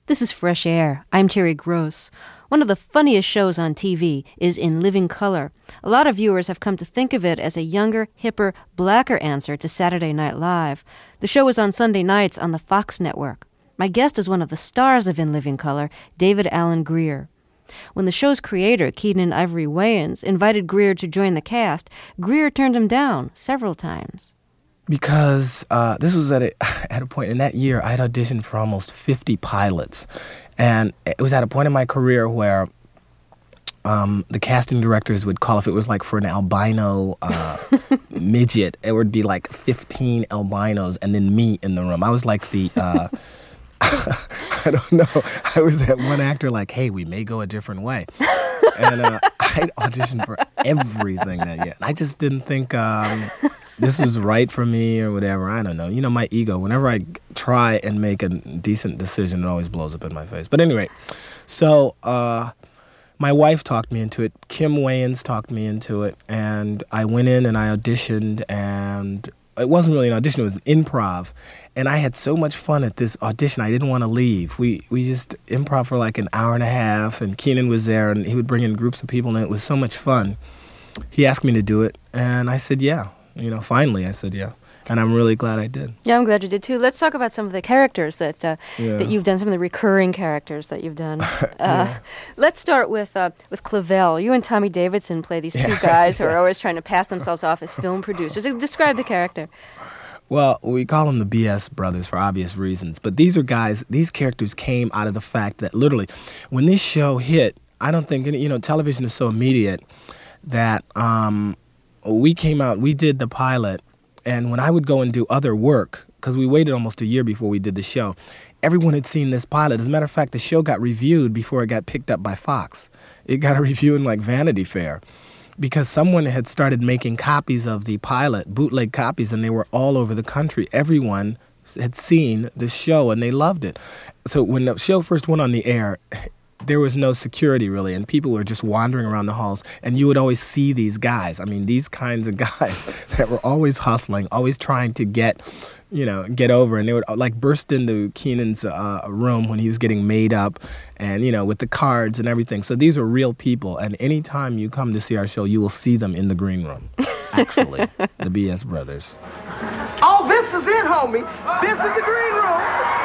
This is Fresh Air. I'm Terry Gross. One of the funniest shows on TV is In Living Color. A lot of viewers have come to think of it as a younger, hipper, blacker answer to Saturday Night Live. The show is on Sunday nights on the Fox network. My guest is one of the stars of In Living Color, David Alan Grier. When the show's creator, Keenan Ivory Wayans, invited Grier to join the cast, Grier turned him down several times. Because this was at a point in that year, I had auditioned for almost 50 pilots. And it was at a point in my career where the casting directors would call, if it was like for an albino midget, it would be like 15 albinos and then me in the room. I was like the, I don't know, I was that one actor like, hey, we may go a different way. And I auditioned for everything that year. I just didn't think this was right for me or whatever. I don't know. You know, my ego, whenever I try and make a decent decision, it always blows up in my face. But anyway, so my wife talked me into it. Kim Wayans talked me into it. And I went in and I auditioned. And it wasn't really an audition. It was an improv. And I had so much fun at this audition. I didn't want to leave. We just improv for like an hour and a half. And Keenan was there. And he would bring in groups of people. And it was so much fun. He asked me to do it. And I said, yeah. You know, finally I said yeah. And I'm really glad I did. Yeah, I'm glad you did too. Let's talk about some of the characters that you've done, some of the recurring characters that you've done. Let's start with Clavel. You and Tommy Davidson play these two guys who are always trying to pass themselves off as film producers. Describe the character. Well, we call them the BS brothers for obvious reasons. But these characters came out of the fact that literally when this show hit, I don't think, television is so immediate that we came out, we did the pilot, and when I would go and do other work, because we waited almost a year before we did the show, everyone had seen this pilot. As a matter of fact, the show got reviewed before it got picked up by Fox. It got a review in like Vanity Fair because someone had started making copies of the pilot, bootleg copies, and they were all over the country. Everyone had seen the show and they loved it. So when the show first went on the air, there was no security really, and people were just wandering around the halls, and you would always see these guys. I mean, these kinds of guys that were always hustling, always trying to get over, and they would like burst into Keenan's room when he was getting made up, and with the cards and everything. So these are real people, and anytime you come to see our show, you will see them in the green room. Actually, the BS brothers. Oh, this is it, homie. This is the green room.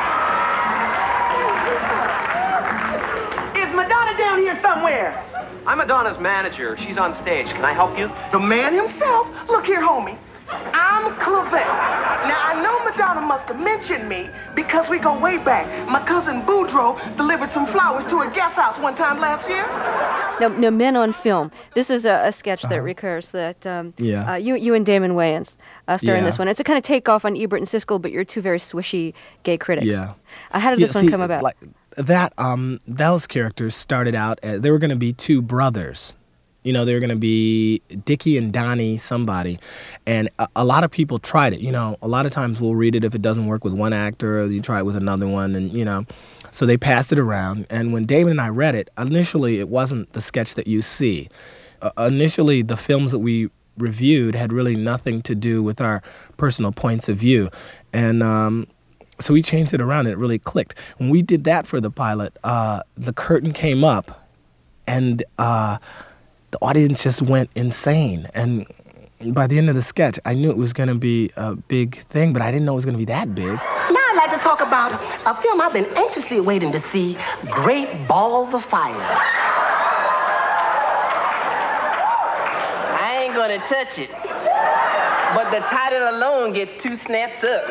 Madonna down here somewhere. I'm Madonna's manager. She's on stage. Can I help you? The man himself. Look here, homie. I'm Clavel. Now, I know Madonna must have mentioned me because we go way back. My cousin Boudreaux delivered some flowers to a guest house one time last year. Now Men on Film. This is a sketch that recurs that you and Damon Wayans star in this one. It's a kind of takeoff on Ebert and Siskel, but you're two very swishy gay critics. Yeah. How did this one come about? Those characters started out as, they were going to be two brothers. They were going to be Dickie and Donnie somebody. And a lot of people tried it. A lot of times we'll read it if it doesn't work with one actor, or you try it with another one, and, so they passed it around. And when David and I read it, initially it wasn't the sketch that you see. Initially, the films that we reviewed had really nothing to do with our personal points of view. And so we changed it around, and it really clicked. When we did that for the pilot, the curtain came up, and the audience just went insane. And by the end of the sketch, I knew it was going to be a big thing, but I didn't know it was going to be that big. Now I'd like to talk about a film I've been anxiously waiting to see, Great Balls of Fire. I ain't going to touch it, but the title alone gets 2 snaps up.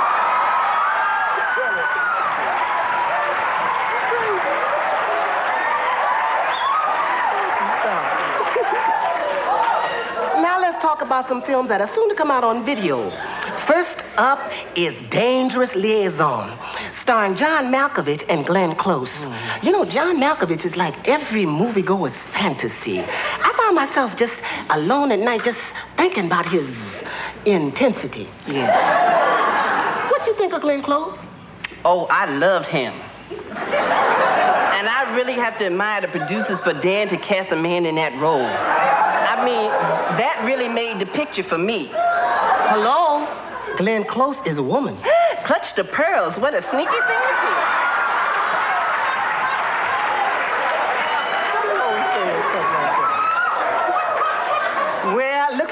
Talk about some films that are soon to come out on video. First up is Dangerous Liaison, starring John Malkovich and Glenn Close. John Malkovich is like every moviegoer's fantasy. I found myself just alone at night just thinking about his intensity. Yeah. What you think of Glenn Close? Oh, I loved him. And I really have to admire the producers for daring to cast a man in that role. I mean, that really made the picture for me. Hello? Glenn Close is a woman. Clutch the pearls. What a sneaky thing to do.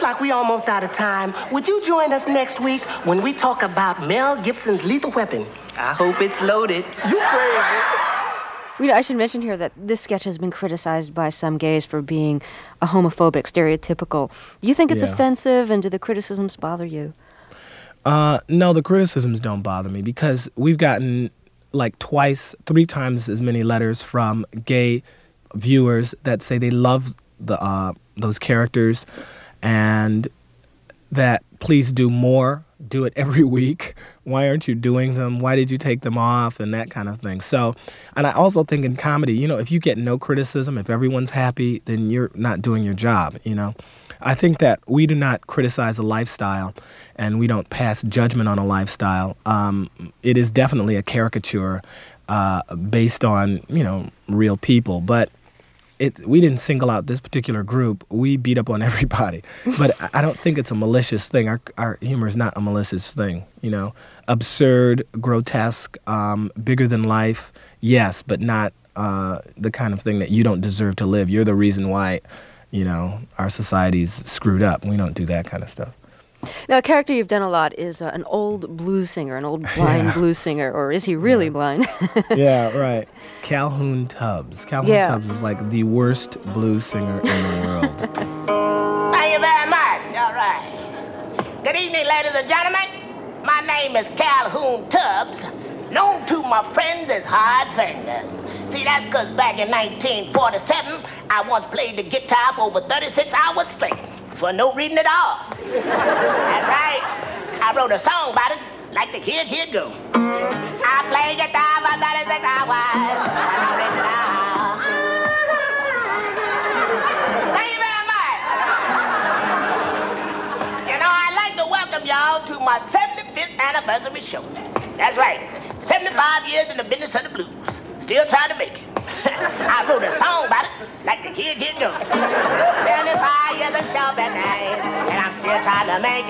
like we almost out of time. Would you join us next week when we talk about Mel Gibson's Lethal Weapon? I hope it's loaded. You crazy. I should mention here that this sketch has been criticized by some gays for being a homophobic, stereotypical. Do you think it's offensive, and do the criticisms bother you? No, the criticisms don't bother me because we've gotten like 3 times as many letters from gay viewers that say they love those characters and that please do more, do it every week. Why aren't you doing them? Why did you take them off? And that kind of thing. So, and I also think in comedy, if you get no criticism, if everyone's happy, then you're not doing your job, I think that we do not criticize a lifestyle and we don't pass judgment on a lifestyle. It is definitely a caricature based on, real people. But we didn't single out this particular group. We beat up on everybody. But I don't think it's a malicious thing. Our humor is not a malicious thing, Absurd, grotesque, bigger than life, yes, but not the kind of thing that you don't deserve to live. You're the reason why, our society's screwed up. We don't do that kind of stuff. Now, a character you've done a lot is an old blues singer, an old blind blues singer, or is he really blind? Yeah, right. Calhoun Tubbs. Tubbs is like the worst blues singer in the world. Thank you very much. All right. Good evening, ladies and gentlemen. My name is Calhoun Tubbs, known to my friends as Hard Fingers. See, that's because back in 1947, I once played the guitar for over 36 hours straight. For no reason at all. That's right. I wrote a song about it, like the kid here go. I play guitar for 36 hours. For no reason at all. Thank you very much. I'd like to welcome y'all to my 75th anniversary show. That's right. 75 years in the business of the blues. Still trying to make it. I wrote a song about it, like the kid here go. 75 years and so been nice, and I'm still trying to make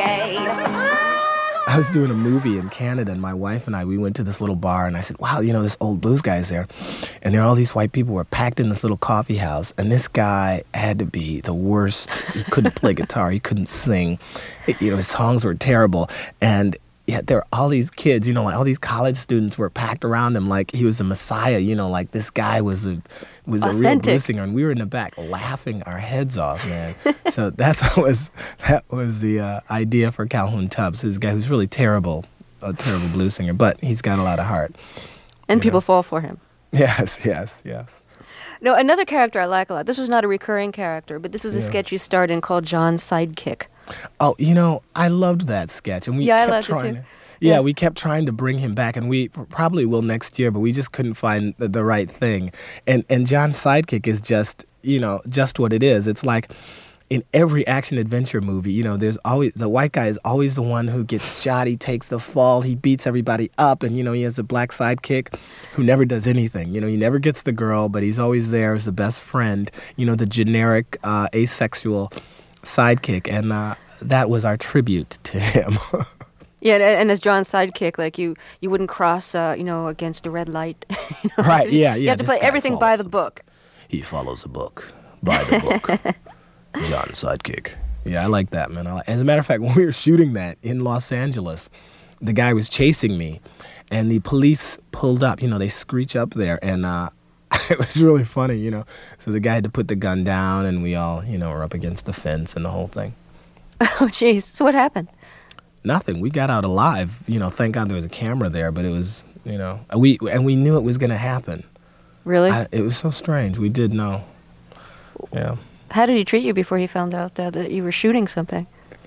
it. I was doing a movie in Canada, and my wife and we went to this little bar, and I said, wow, this old blues guy is there. And there are all these white people were packed in this little coffee house, and this guy had to be the worst. He couldn't play guitar. He couldn't sing. His songs were terrible. And yet there were all these kids, like all these college students were packed around him like he was a messiah, like this guy was a real blues singer, and we were in the back laughing our heads off, man. So that was the idea for Calhoun Tubbs, this guy who's really a terrible blues singer, but he's got a lot of heart. And people fall for him. Yes. No, another character I like a lot. This was not a recurring character, but this was a sketch you starred in called John's Sidekick. Oh, I loved that sketch, and we kept trying to. Yeah, we kept trying to bring him back, and we probably will next year, but we just couldn't find the right thing. And John's Sidekick is just what it is. It's like in every action adventure movie, there's always the white guy is always the one who gets shot. He takes the fall. He beats everybody up, and he has a black sidekick who never does anything. He never gets the girl, but he's always there as the best friend. The generic asexual sidekick, and that was our tribute to him. Yeah, and as John's sidekick, like you wouldn't cross, against a red light. Right? Yeah. You have to play everything by the book. He follows the book by the book. John's sidekick. Yeah, I like that, man. As a matter of fact, when we were shooting that in Los Angeles, the guy was chasing me, and the police pulled up. They screech up there, and it was really funny, So the guy had to put the gun down, and we all, were up against the fence and the whole thing. Oh, jeez. So what happened? Nothing. We got out alive. Thank God there was a camera there, but it was, we knew it was going to happen. Really? It was so strange. We did know. Yeah. How did he treat you before he found out that you were shooting something?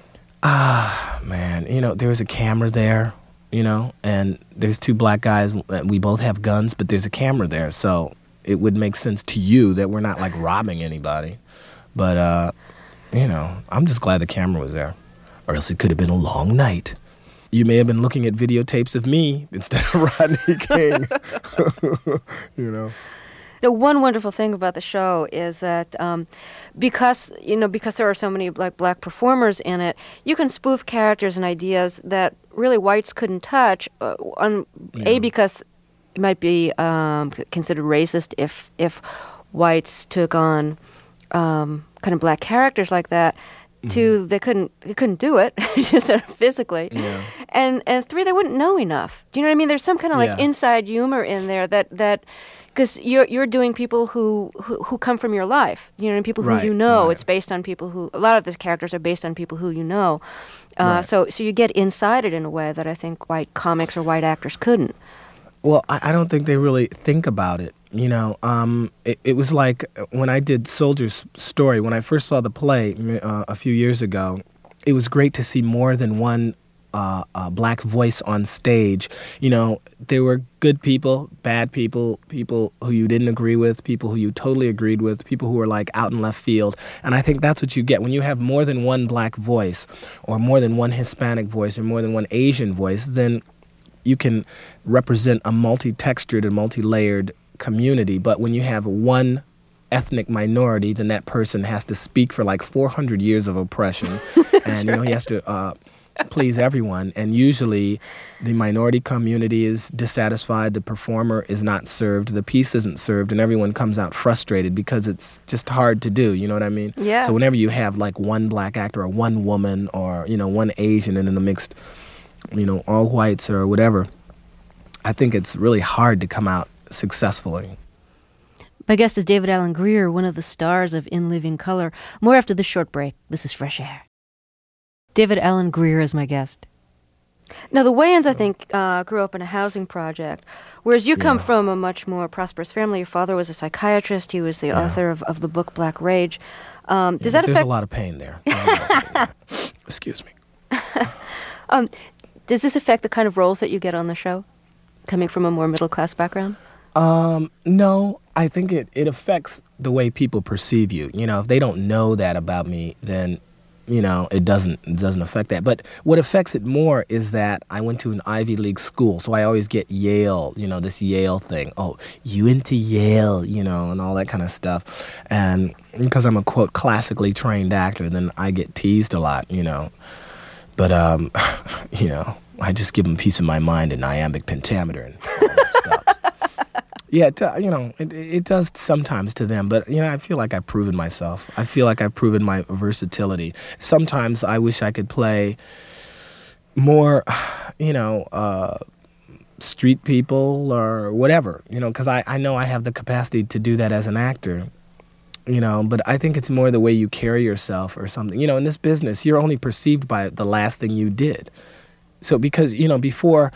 Man, there was a camera there, and there's 2 black guys. We both have guns, but there's a camera there, so it would make sense to you that we're not like robbing anybody. But, I'm just glad the camera was there. Or else it could have been a long night. You may have been looking at videotapes of me instead of Rodney King. Now, one wonderful thing about the show is that because there are so many black performers in it, you can spoof characters and ideas that really whites couldn't touch. Because it might be considered racist if whites took on kind of black characters like that. 2, they couldn't do it, just sort of physically. Yeah. And 3, they wouldn't know enough. Do you know what I mean? There's some kind of like Yeah. inside humor in there that because you're doing people who come from your life, you know, and people who Right, you know. right. It's based on people who, a lot of the characters are based on people who you know. Right. So you get inside it in a way that I think white comics or white actors couldn't. Well, I don't think they really think about it. You know, it was like when I did Soldier's Story, when I first saw the play a few years ago, it was great to see more than one black voice on stage. You know, there were good people, bad people, people who you didn't agree with, people who you totally agreed with, people who were like out in left field. And I think that's what you get when you have more than one black voice or more than one Hispanic voice or more than one Asian voice, then you can represent a multi-textured and multi-layered community. But when you have one ethnic minority, then that person has to speak for like 400 years of oppression. And, you know, he has to please everyone. And usually the minority community is dissatisfied, the performer is not served, the piece isn't served, and everyone comes out frustrated because it's just hard to do, you know what I mean? Yeah. So whenever you have like one black actor or one woman or, you know, one Asian and in a mixed, you know, all whites or whatever, I think it's really hard to come out successfully. My guest is David Alan Grier, one of the stars of In Living Color. More after this short break. This is Fresh Air. David Alan Grier is my guest. Now, the Wayans, I think, grew up in a housing project, whereas you come from a much more prosperous family. Your father was a psychiatrist. He was the author of the book Black Rage. Does that There's affect... a lot of pain there. Excuse me. Does this affect the kind of roles that you get on the show, coming from a more middle-class background? No, I think it affects the way people perceive you. You know, if they don't know that about me, then, you know, it doesn't affect that. But what affects it more is that I went to an Ivy League school, so I always get Yale, you know, this Yale thing. Oh, you into Yale, you know, and all that kind of stuff. And because I'm a, quote, classically trained actor, then I get teased a lot, you know. But, you know, I just give them peace of my mind and iambic pentameter and all that stuff. Yeah, you know, it does sometimes to them, but, you know, I feel like I've proven myself. I feel like I've proven my versatility. Sometimes I wish I could play more, you know, street people or whatever, you know, because I know I have the capacity to do that as an actor, you know, but I think it's more the way you carry yourself or something. You know, in this business, you're only perceived by the last thing you did. So because, you know, before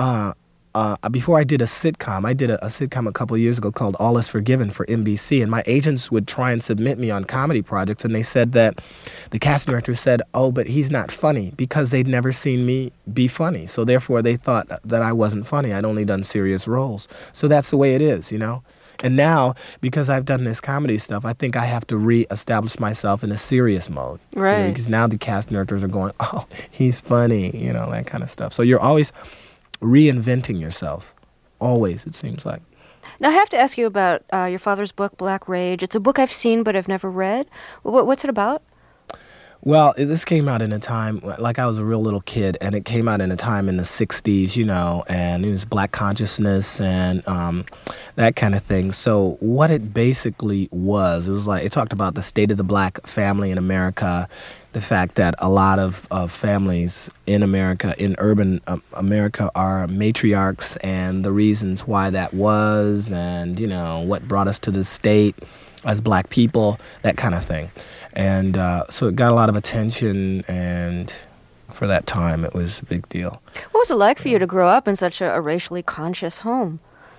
I did a sitcom, I did a sitcom a couple of years ago called All Is Forgiven for NBC, and my agents would try and submit me on comedy projects, and they said that the casting director said, oh, but he's not funny, because they'd never seen me be funny. So therefore they thought that I wasn't funny. I'd only done serious roles. So that's the way it is, you know? And now, because I've done this comedy stuff, I think I have to re-establish myself in a serious mode. Right. You know, because now the casting directors are going, oh, he's funny, you know, that kind of stuff. So you're always reinventing yourself. Always, it seems like. Now, I have to ask you about your father's book, Black Rage. It's a book I've seen but I've never read. What's it about? Well, this came out in a time, like I was a real little kid, and it came out in a time in the 60s, you know, and it was black consciousness and that kind of thing. So what it basically was, it was like, it talked about the state of the black family in America, the fact that a lot of families in America, in urban America, are matriarchs, and the reasons why that was, and, you know, what brought us to this state as black people, that kind of thing. And so it got a lot of attention, and for that time, it was a big deal. What was it like for you to grow up in such a racially conscious home?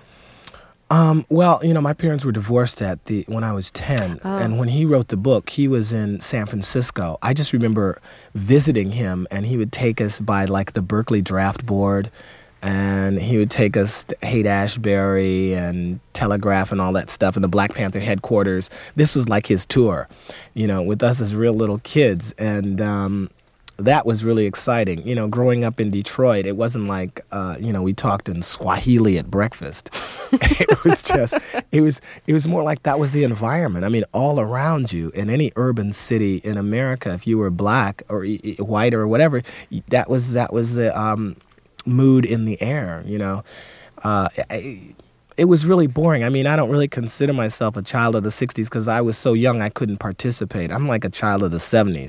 Well, you know, my parents were divorced when I was 10, and when he wrote the book, he was in San Francisco. I just remember visiting him, and he would take us by, like, the Berkeley Draft Board, and he would take us to Haight-Ashbury and Telegraph and all that stuff, and the Black Panther headquarters. This was like his tour, you know, with us as real little kids, and that was really exciting. You know, growing up in Detroit, it wasn't like, you know, we talked in Swahili at breakfast. It was just, it was more like that was the environment. I mean, all around you in any urban city in America, if you were black or white or whatever, that was the mood in the air, you know. It was really boring. I mean, I don't really consider myself a child of the 60s because I was so young I couldn't participate. I'm like a child of the 70s.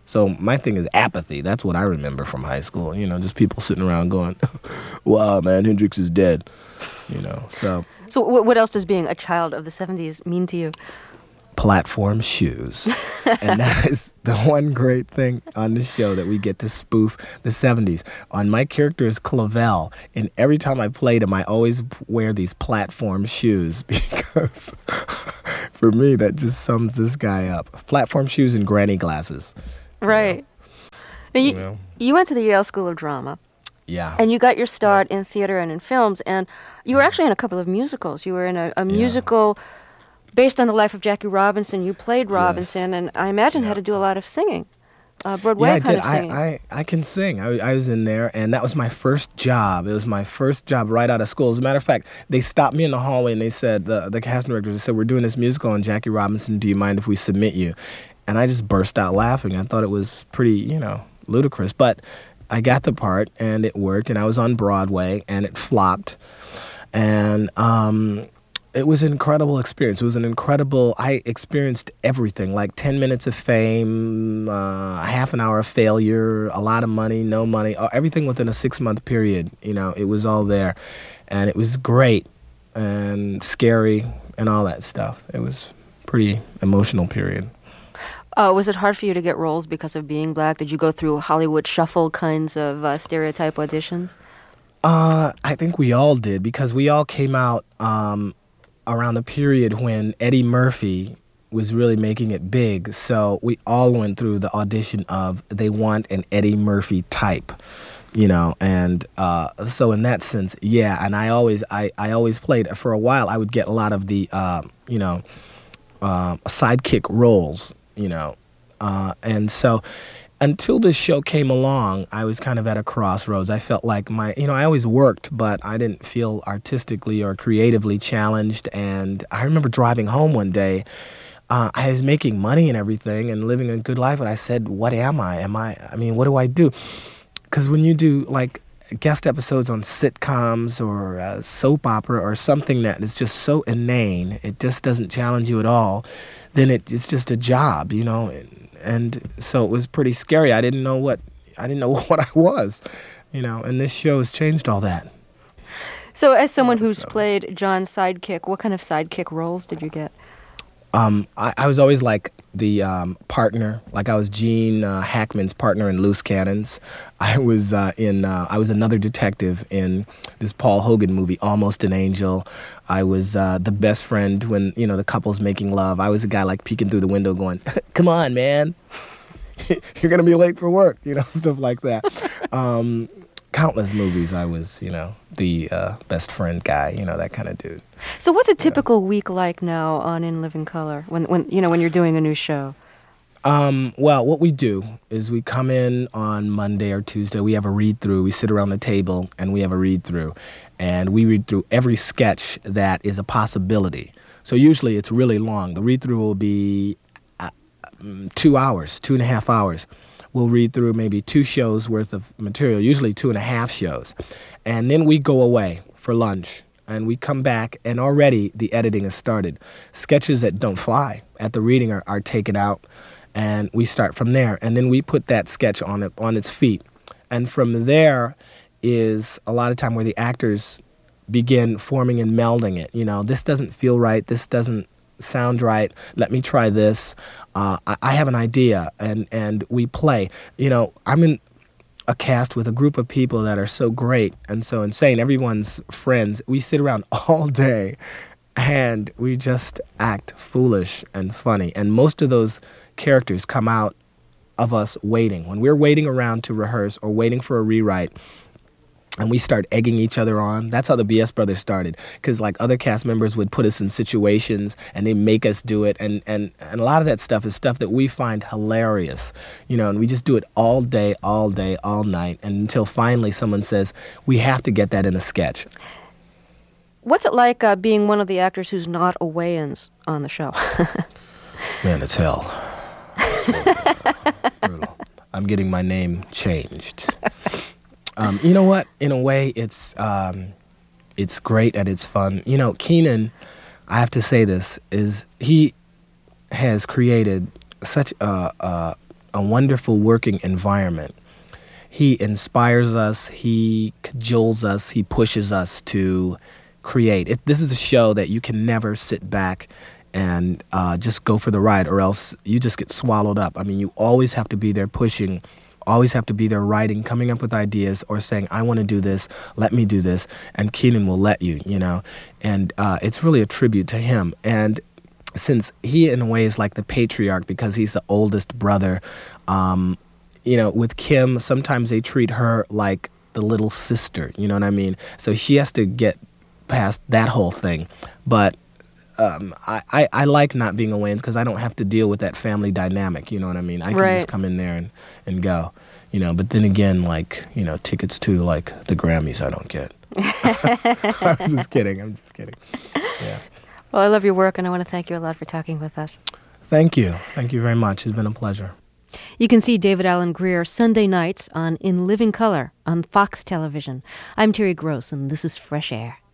So my thing is apathy. That's what I remember from high school. You know, just people sitting around going, "Wow, man, Hendrix is dead." You know, so. So what else does being a child of the 70s mean to you? Platform shoes. And that is the one great thing on this show, that we get to spoof the 70s. On my character is Clavel, and every time I played him, I always wear these platform shoes because for me, that just sums this guy up. Platform shoes and granny glasses. Right. You Now, know? you went to the Yale School of Drama. Yeah. And you got your start in theater and in films, and you were actually in a couple of musicals. You were in a musical based on the life of Jackie Robinson. You played Robinson, and I imagine had to do a lot of singing, Broadway Yeah, I kind did. of singing. I can sing. I was in there, and that was my first job. It was my first job right out of school. As a matter of fact, they stopped me in the hallway, and they said, the casting directors, they said, "We're doing this musical on Jackie Robinson. Do you mind if we submit you?" And I just burst out laughing. I thought it was pretty, ludicrous. But I got the part, and it worked, and I was on Broadway, and it flopped. And it was an incredible experience. I experienced everything, like 10 minutes of fame, half an hour of failure, a lot of money, no money, everything within a 6-month period. It was all there. And it was great and scary and all that stuff. It was a pretty emotional period. Was it hard for you to get roles because of being black? Did you go through Hollywood shuffle kinds of stereotype auditions? I think we all did, because we all came out around the period when Eddie Murphy was really making it big. So we all went through the audition of, they want an Eddie Murphy type, and so in that sense, yeah. And I always played, for a while, I would get a lot of the, sidekick roles, and so until this show came along, I was kind of at a crossroads. I felt like I always worked, but I didn't feel artistically or creatively challenged. And I remember driving home one day. I was making money and everything and living a good life, but I said, what am I? What do I do? Because when you do like guest episodes on sitcoms or soap opera or something that is just so inane, it just doesn't challenge you at all, then it's just a job, And so it was pretty scary. I didn't know what I was, and this show has changed all that. So as someone who's played John's sidekick, what kind of sidekick roles did you get? I was always like the partner, like I was Gene Hackman's partner in Loose Cannons. I was another detective in this Paul Hogan movie, Almost an Angel. I was the best friend when, the couple's making love. I was a guy like peeking through the window going, "Come on, man, you're going to be late for work," stuff like that. Countless movies, I was, the best friend guy, that kind of dude. So what's a typical week like now on In Living Color when you're doing a new show? Well, what we do is we come in on Monday or Tuesday. We have a read-through. We sit around the table and we have a read-through. And we read through every sketch that is a possibility. So usually it's really long. The read-through will be 2 hours, 2.5 hours. We'll read through maybe 2 shows worth of material, usually 2.5 shows. And then we go away for lunch. And we come back, and already the editing has started. Sketches that don't fly at the reading are taken out, and we start from there. And then we put that sketch on its feet. And from there is a lot of time where the actors begin forming and melding it. This doesn't feel right. This doesn't sound right. Let me try this. I have an idea, and we play. I'm in a cast with a group of people that are so great and so insane. Everyone's friends. We sit around all day and we just act foolish and funny. And most of those characters come out of us waiting. When we're waiting around to rehearse or waiting for a rewrite, and we start egging each other on. That's how the BS Brothers started. Because like other cast members would put us in situations and they make us do it. And a lot of that stuff is stuff that we find hilarious. And we just do it all day, all night. And until finally someone says, we have to get that in a sketch. What's it like being one of the actors who's not a Wayans on the show? Man, it's hell. It's brutal. I'm getting my name changed. You know what? In a way, it's great and it's fun. Keenen, I have to say this, is he has created such a a wonderful working environment. He inspires us, he cajoles us, he pushes us to create. This is a show that you can never sit back and just go for the ride, or else you just get swallowed up. I mean, you always have to be there pushing, always have to be there writing, coming up with ideas, or saying, I want to do this, let me do this, and Kenan will let you, you know. And it's really a tribute to him. And since he, in a way, is like the patriarch because he's the oldest brother, you know, with Kim, sometimes they treat her like the little sister, you know what I mean? So she has to get past that whole thing. But I like not being a Wayans because I don't have to deal with that family dynamic, you know what I mean? I can just come in there and go, you know. But then again, like, you know, tickets to, like, the Grammys I don't get. I'm just kidding. Yeah. Well, I love your work, and I want to thank you a lot for talking with us. Thank you. Thank you very much. It's been a pleasure. You can see David Alan Grier Sunday nights on In Living Color on Fox Television. I'm Terry Gross, and this is Fresh Air.